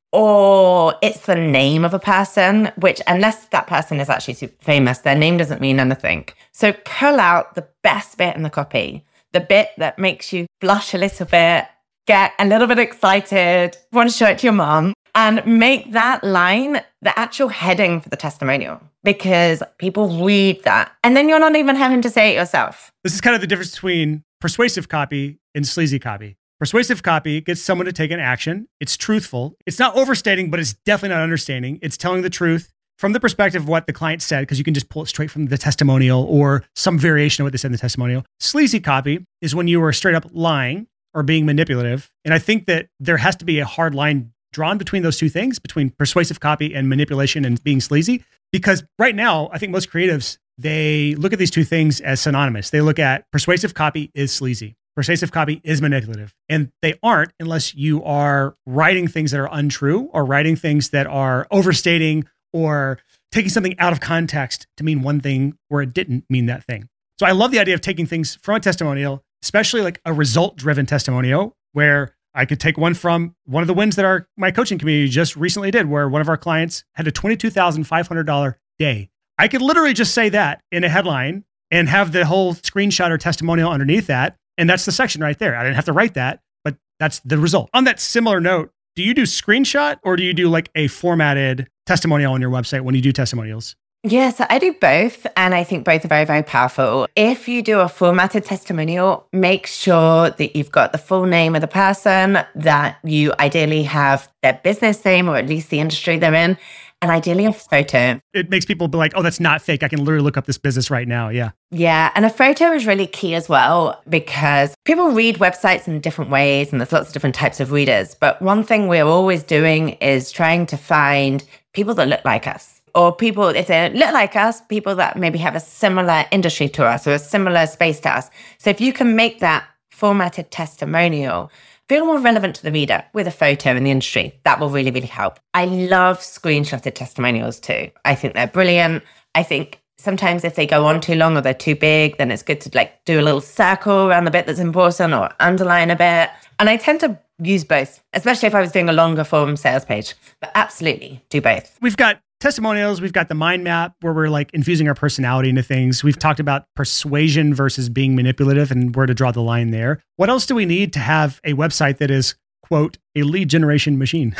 Speaker 2: or it's the name of a person, which unless that person is actually super famous, their name doesn't mean anything. So pull out the best bit in the copy, the bit that makes you blush a little bit, get a little bit excited, want to show it to your mom, and make that line the actual heading for the testimonial, because people read that. And then you're not even having to say it yourself.
Speaker 1: This is kind of the difference between persuasive copy and sleazy copy. Persuasive copy gets someone to take an action. It's truthful. It's not overstating, but it's definitely not understating. It's telling the truth from the perspective of what the client said, because you can just pull it straight from the testimonial or some variation of what they said in the testimonial. Sleazy copy is when you are straight up lying or being manipulative. And I think that there has to be a hard line drawn between those two things, between persuasive copy and manipulation and being sleazy. Because right now, I think most creatives, they look at these two things as synonymous. They look at persuasive copy is sleazy. Persuasive copy is manipulative. And they aren't unless you are writing things that are untrue or writing things that are overstating or taking something out of context to mean one thing where it didn't mean that thing. So I love the idea of taking things from a testimonial, especially like a result-driven testimonial, where I could take one from one of the wins that my coaching community just recently did, where one of our clients had a $22,500 day. I could literally just say that in a headline and have the whole screenshot or testimonial underneath that. And that's the section right there. I didn't have to write that, but that's the result. On that similar note, do you do screenshot or do you do like a formatted testimonial on your website when you do testimonials?
Speaker 2: Yes, I do both. And I think both are very, very powerful. If you do a formatted testimonial, make sure that you've got the full name of the person, that you ideally have their business name or at least the industry they're in, and ideally a photo.
Speaker 1: It makes people be like, oh, that's not fake. I can literally look up this business right now. Yeah.
Speaker 2: Yeah. And a photo is really key as well, because people read websites in different ways and there's lots of different types of readers. But one thing we're always doing is trying to find people that look like us, or people, if they look like us, people that maybe have a similar industry to us or a similar space to us. So if you can make that formatted testimonial feel more relevant to the reader with a photo in the industry, that will really, really help. I love screenshotted testimonials too. I think they're brilliant. I think sometimes if they go on too long or they're too big, then it's good to like do a little circle around the bit that's important or underline a bit. And I tend to use both, especially if I was doing a longer form sales page, but absolutely do both.
Speaker 1: We've got testimonials. We've got the mind map where we're like infusing our personality into things. We've talked about persuasion versus being manipulative and where to draw the line there. What else do we need to have a website that is, quote, a lead generation machine?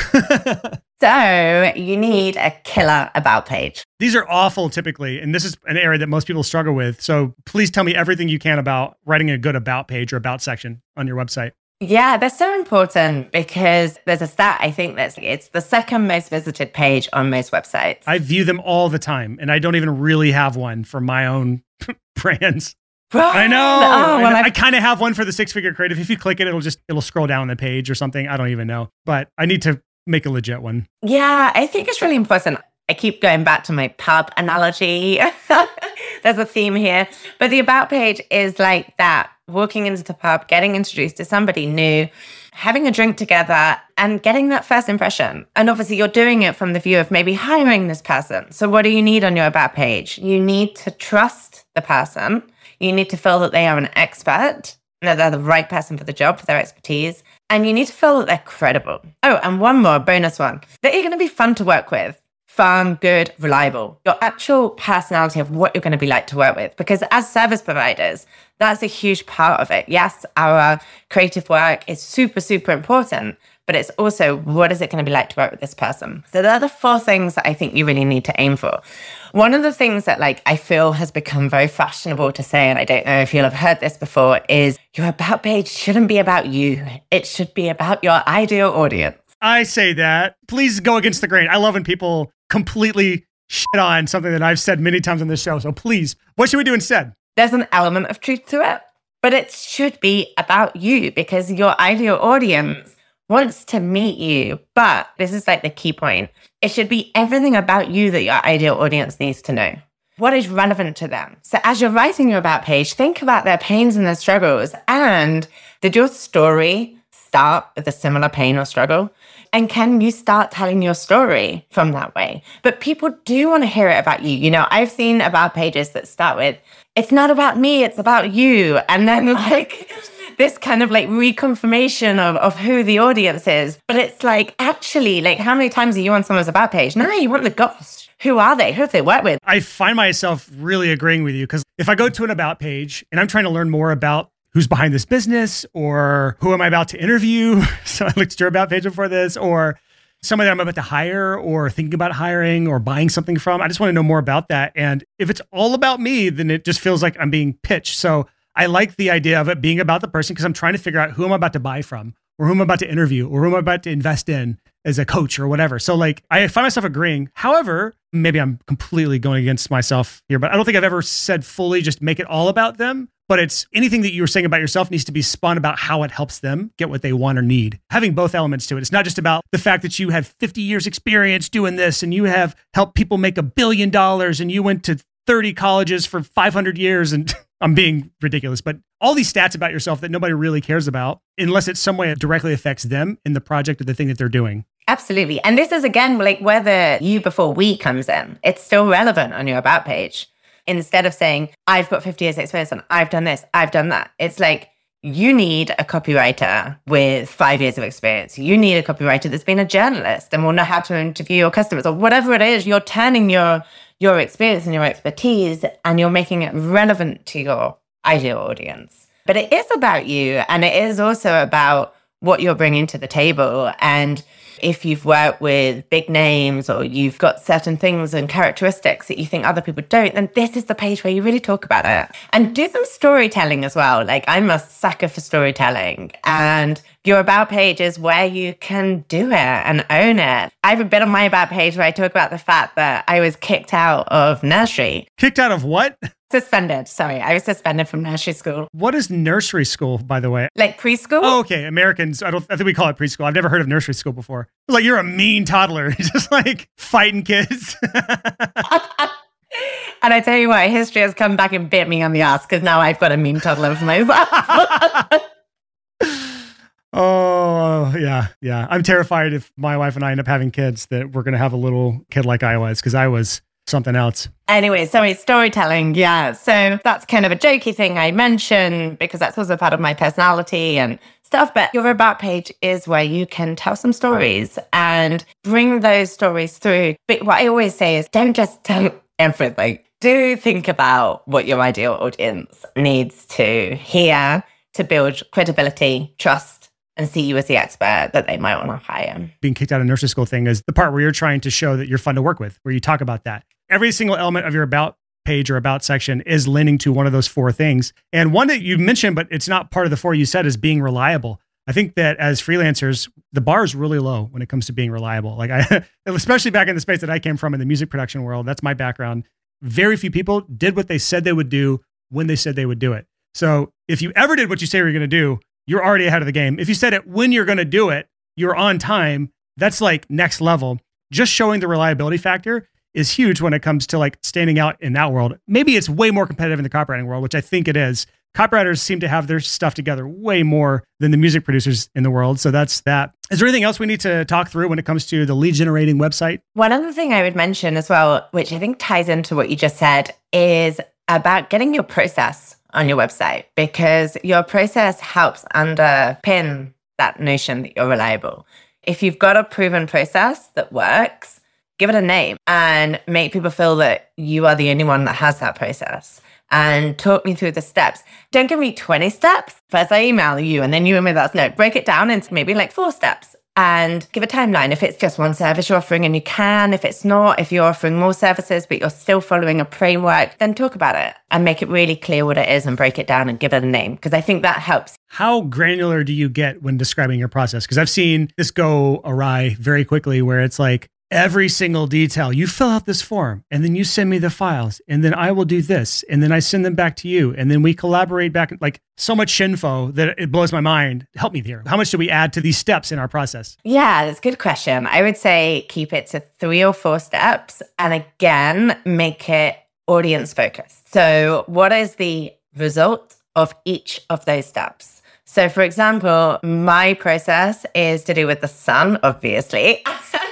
Speaker 2: So you need a killer about page.
Speaker 1: These are awful typically, and this is an area that most people struggle with. So please tell me everything you can about writing a good about page or about section on your website.
Speaker 2: Yeah, they're so important because there's a stat, I think it's the second most visited page on most websites.
Speaker 1: I view them all the time, and I don't even really have one for my own brands. I know. I kind of have one for the Six Figure Creative. If you click it, it'll scroll down the page or something. I don't even know, but I need to make a legit one.
Speaker 2: Yeah, I think it's really important. I keep going back to my pub analogy. There's a theme here, but the about page is like that. Walking into the pub, getting introduced to somebody new, having a drink together and getting that first impression. And obviously you're doing it from the view of maybe hiring this person. So what do you need on your about page? You need to trust the person. You need to feel that they are an expert, that they're the right person for the job, for their expertise. And you need to feel that they're credible. Oh, and one more bonus one, that you're going to be fun to work with. Fun, good, reliable. Your actual personality of what you're going to be like to work with. Because as service providers, that's a huge part of it. Yes, our creative work is super, super important, but it's also what is it going to be like to work with this person? So there are the 4 things that I think you really need to aim for. One of the things that I feel has become very fashionable to say, and I don't know if you'll have heard this before, is your about page shouldn't be about you. It should be about your ideal audience.
Speaker 1: I say that. Please go against the grain. I love when people completely shit on something that I've said many times on this show. So please, what should we do instead?
Speaker 2: There's an element of truth to it, but it should be about you because your ideal audience wants to meet you. But this is the key point. It should be everything about you that your ideal audience needs to know. What is relevant to them? So as you're writing your about page, think about their pains and their struggles, and did your story start with a similar pain or struggle? And can you start telling your story from that way? But people do want to hear it about you. You know, I've seen about pages that start with, it's not about me, it's about you. And then like this kind of like reconfirmation of who the audience is. But it's like, actually, like how many times are you on someone's about page? No, you want the gosh. Who are they? Who have they worked with?
Speaker 1: I find myself really agreeing with you because if I go to an about page and I'm trying to learn more about who's behind this business or who am I about to interview? So I looked at your about page before this, or somebody that I'm about to hire or thinking about hiring or buying something from. I just want to know more about that. And if it's all about me, then it just feels like I'm being pitched. So I like the idea of it being about the person because I'm trying to figure out who I'm about to buy from or who I'm about to interview or who I'm about to invest in as a coach or whatever. So like I find myself agreeing. However, maybe I'm completely going against myself here, but I don't think I've ever said fully just make it all about them. But it's anything that you were saying about yourself needs to be spun about how it helps them get what they want or need. Having both elements to it. It's not just about the fact that you have 50 years experience doing this and you have helped people make $1 billion and you went to 30 colleges for 500 years. And I'm being ridiculous, but all these stats about yourself that nobody really cares about unless it's some way it directly affects them in the project or the thing that they're doing.
Speaker 2: Absolutely. And this is again, like where the you before we comes in. It's still relevant on your about page. Instead of saying, I've got 50 years experience and I've done this, I've done that. It's like, you need a copywriter with 5 years of experience. You need a copywriter that's been a journalist and will know how to interview your customers or whatever it is. You're turning your experience and your expertise and you're making it relevant to your ideal audience. But it is about you. And it is also about what you're bringing to the table. And if you've worked with big names or you've got certain things and characteristics that you think other people don't, then this is the page where you really talk about it. And do some storytelling as well. Like I'm a sucker for storytelling. And your about page is where you can do it and own it. I have a bit on my about page where I talk about the fact that I was kicked out of nursery.
Speaker 1: Kicked out of what?
Speaker 2: Suspended. Sorry, I was suspended from nursery school.
Speaker 1: What is nursery school, by the way?
Speaker 2: Like preschool?
Speaker 1: Oh, okay. Americans, I think we call it preschool. I've never heard of nursery school before. Like you're a mean toddler, just like fighting kids.
Speaker 2: And I tell you what, history has come back and bit me on the ass because now I've got a mean toddler for myself.
Speaker 1: Oh, yeah. I'm terrified if my wife and I end up having kids that we're going to have a little kid like I was because I was something else.
Speaker 2: Anyway, sorry, storytelling. Yeah. So that's kind of a jokey thing I mentioned because that's also part of my personality and stuff. But your about page is where you can tell some stories and bring those stories through. But what I always say is don't just tell everything. Do think about what your ideal audience needs to hear to build credibility, trust, and see you as the expert that they might want to hire.
Speaker 1: Being kicked out of nursery school thing is the part where you're trying to show that you're fun to work with, where you talk about that. Every single element of your about page or about section is lending to one of those 4 things. And one that you mentioned, but it's not part of the 4 you said, is being reliable. I think that as freelancers, the bar is really low when it comes to being reliable. Like especially back in the space that I came from in the music production world, that's my background. Very few people did what they said they would do when they said they would do it. So if you ever did what you say you're going to do, you're already ahead of the game. If you said it when you're going to do it, you're on time. That's like next level. Just showing the reliability factor is huge when it comes to like standing out in that world. Maybe it's way more competitive in the copywriting world, which I think it is. Copywriters seem to have their stuff together way more than the music producers in the world. So that's that. Is there anything else we need to talk through when it comes to the lead generating website?
Speaker 2: One other thing I would mention as well, which I think ties into what you just said, is about getting your process on your website, because your process helps underpin that notion that you're reliable. If you've got a proven process that works, give it a name and make people feel that you are the only one that has that process. And talk me through the steps. Don't give me 20 steps. First I email you and then you email us. No, break it down into maybe like 4 steps and give a timeline. If it's just one service you're offering and you can, if it's not, if you're offering more services but you're still following a framework, then talk about it and make it really clear what it is and break it down and give it a name, because I think that helps.
Speaker 1: How granular do you get when describing your process? Because I've seen this go awry very quickly where it's like, every single detail, you fill out this form and then you send me the files and then I will do this and then I send them back to you and then we collaborate back, like so much shinfo that it blows my mind. Help me here. How much do we add to these steps in our process?
Speaker 2: Yeah, that's a good question. I would say keep it to 3 or 4 steps and again, make it audience focused. So what is the result of each of those steps? So for example, my process is to do with the sun, obviously.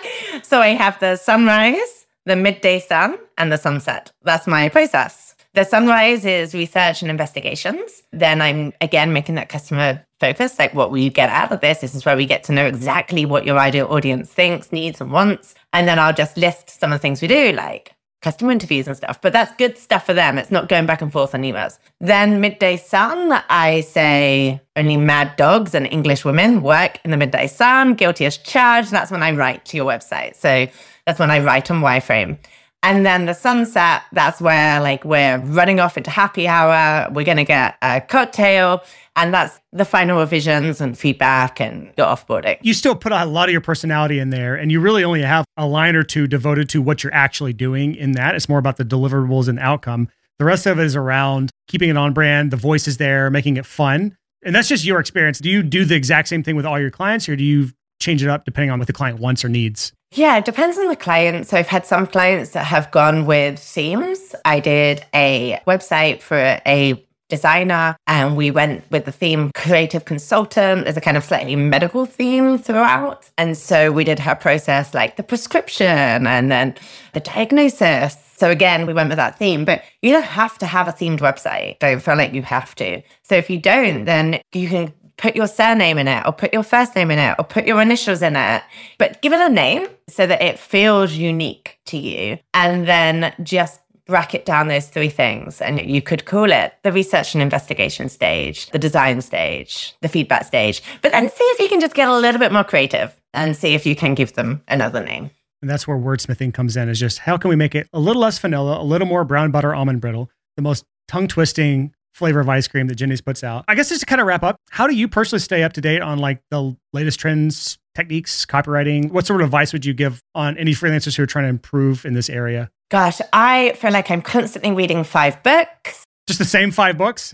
Speaker 2: So I have the sunrise, the midday sun, and the sunset. That's my process. The sunrise is research and investigations. Then I'm, again, making that customer focus, like what will you get out of this? This is where we get to know exactly what your ideal audience thinks, needs, and wants. And then I'll just list some of the things we do, like customer interviews and stuff. But that's good stuff for them. It's not going back and forth on emails. Then midday sun, I say only mad dogs and English women work in the midday sun, guilty as charged. That's when I write to your website. So that's when I write on Wireframe. And then the sunset, that's where like we're running off into happy hour. We're going to get a cocktail. And that's the final revisions and feedback and your offboarding.
Speaker 1: You still put a lot of your personality in there, and you really only have a line or two devoted to what you're actually doing in that. It's more about the deliverables and the outcome. The rest of it is around keeping it on brand. The voice is there, making it fun. And that's just your experience. Do you do the exact same thing with all your clients, or do you change it up depending on what the client wants or needs?
Speaker 2: Yeah, it depends on the client. So I've had some clients that have gone with themes. I did a website for a designer and we went with the theme creative consultant. There's a kind of slightly medical theme throughout. And so we did her process like the prescription and then the diagnosis. So again, we went with that theme, but you don't have to have a themed website. Don't feel like you have to. So if you don't, then you can put your surname in it or put your first name in it or put your initials in it, but give it a name so that it feels unique to you. And then just bracket down those three things. And you could call it the research and investigation stage, the design stage, the feedback stage, but then see if you can just get a little bit more creative and see if you can give them another name.
Speaker 1: And that's where wordsmithing comes in, is just how can we make it a little less vanilla, a little more brown butter almond brittle, the most tongue-twisting flavor of ice cream that Jenny's puts out. I guess just to kind of wrap up, how do you personally stay up to date on like the latest trends, techniques, copywriting? What sort of advice would you give on any freelancers who are trying to improve in this area?
Speaker 2: Gosh, I feel like I'm constantly reading 5 books.
Speaker 1: Just the same 5 books?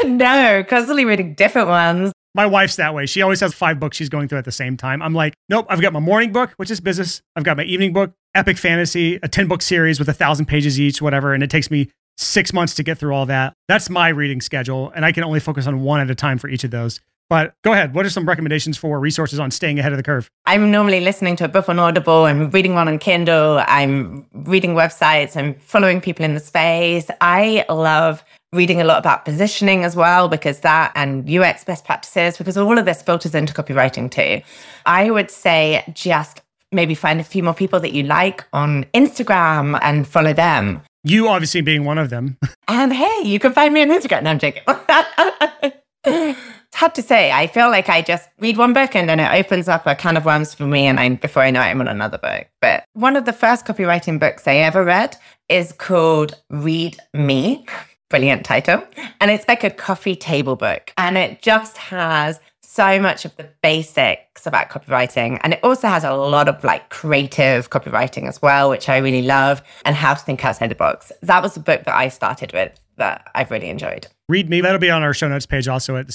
Speaker 2: No, constantly reading different ones.
Speaker 1: My wife's that way. She always has 5 books she's going through at the same time. I'm like, nope, I've got my morning book, which is business. I've got my evening book, epic fantasy, a 10-book series with 1,000 pages each, whatever. And it takes me 6 months to get through all that. That's my reading schedule. And I can only focus on one at a time for each of those. But go ahead. What are some recommendations for resources on staying ahead of the curve?
Speaker 2: I'm normally listening to a book on Audible. I'm reading one on Kindle. I'm reading websites. I'm following people in the space. I love reading a lot about positioning as well, because that and UX best practices, because all of this filters into copywriting too. I would say just maybe find a few more people that you like on Instagram and follow them.
Speaker 1: You obviously being one of them.
Speaker 2: And hey, you can find me on Instagram. No, I'm joking. It's hard to say. I feel like I just read one book and then it opens up a can of worms for me. And before I know it, I'm on another book. But one of the first copywriting books I ever read is called Read Me. Brilliant title. And it's like a coffee table book. And it just has so much of the basics about copywriting. And it also has a lot of like creative copywriting as well, which I really love, and how to think outside the box. That was the book that I started with that I've really enjoyed.
Speaker 1: Read Me. That'll be on our show notes page also at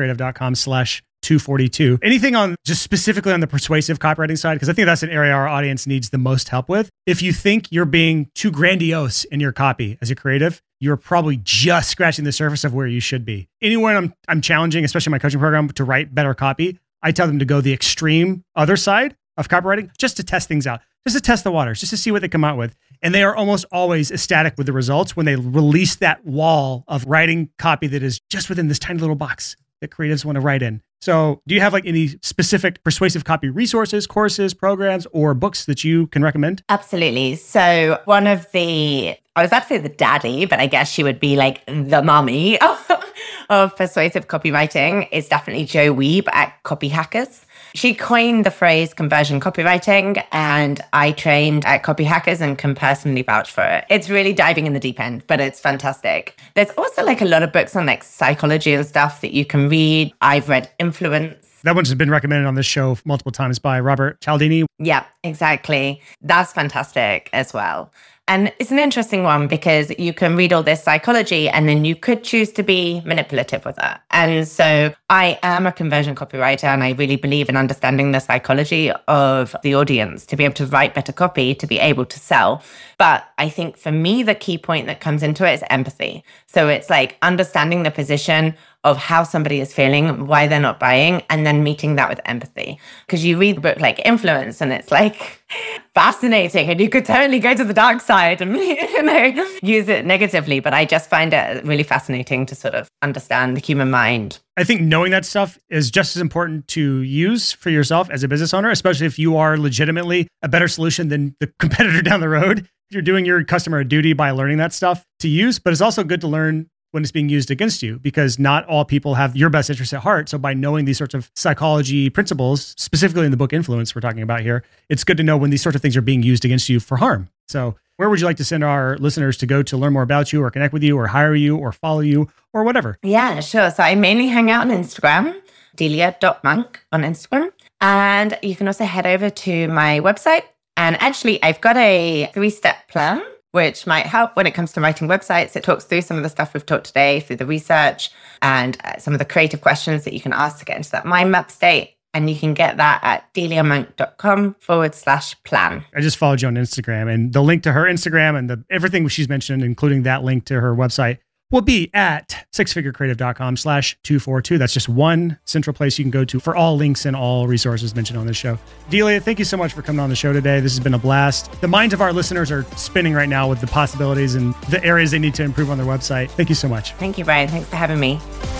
Speaker 1: thesixfigurecreative.com/242. Anything on just specifically on the persuasive copywriting side? Because I think that's an area our audience needs the most help with. If you think you're being too grandiose in your copy as a creative, you're probably just scratching the surface of where you should be. Anyone I'm challenging, especially my coaching program, to write better copy, I tell them to go the extreme other side of copywriting just to test things out, just to test the waters, just to see what they come out with. And they are almost always ecstatic with the results when they release that wall of writing copy that is just within this tiny little box that creatives want to write in. So do you have like any specific persuasive copy resources, courses, programs, or books that you can recommend?
Speaker 2: Absolutely. So one of I was about to say the daddy, but I guess she would be like the mommy of persuasive copywriting is definitely Jo Wiebe at Copy Hackers. She coined the phrase conversion copywriting, and I trained at Copy Hackers and can personally vouch for it. It's really diving in the deep end, but it's fantastic. There's also like a lot of books on like psychology and stuff that you can read. I've read Influence.
Speaker 1: That one's been recommended on this show multiple times by Robert Cialdini.
Speaker 2: Yeah, exactly. That's fantastic as well. And it's an interesting one because you can read all this psychology and then you could choose to be manipulative with it. And so I am a conversion copywriter and I really believe in understanding the psychology of the audience to be able to write better copy, to be able to sell. But I think for me, the key point that comes into it is empathy. So it's like understanding the position of how somebody is feeling, why they're not buying, and then meeting that with empathy. Because you read the book like Influence and it's like fascinating and you could totally go to the dark side and use it negatively. But I just find it really fascinating to sort of understand the human mind.
Speaker 1: I think knowing that stuff is just as important to use for yourself as a business owner, especially if you are legitimately a better solution than the competitor down the road. You're doing your customer a duty by learning that stuff to use, but it's also good to learn when it's being used against you, because not all people have your best interest at heart. So by knowing these sorts of psychology principles, specifically in the book Influence we're talking about here, it's good to know when these sorts of things are being used against you for harm. So where would you like to send our listeners to go to learn more about you or connect with you or hire you or follow you or whatever?
Speaker 2: Yeah, sure. So I mainly hang out on Instagram, delia.monk on Instagram. And you can also head over to my website. And actually, I've got a 3-step plan, which might help when it comes to writing websites. It talks through some of the stuff we've talked today, through the research and some of the creative questions that you can ask to get into that mind map state. And you can get that at deliamonk.com/plan.
Speaker 1: I just followed you on Instagram, and the link to her Instagram and everything she's mentioned, including that link to her website, will be at sixfigurecreative.com/242. That's just one central place you can go to for all links and all resources mentioned on this show. Delia, thank you so much for coming on the show today. This has been a blast. The minds of our listeners are spinning right now with the possibilities and the areas they need to improve on their website. Thank you so much.
Speaker 2: Thank you, Brian. Thanks for having me.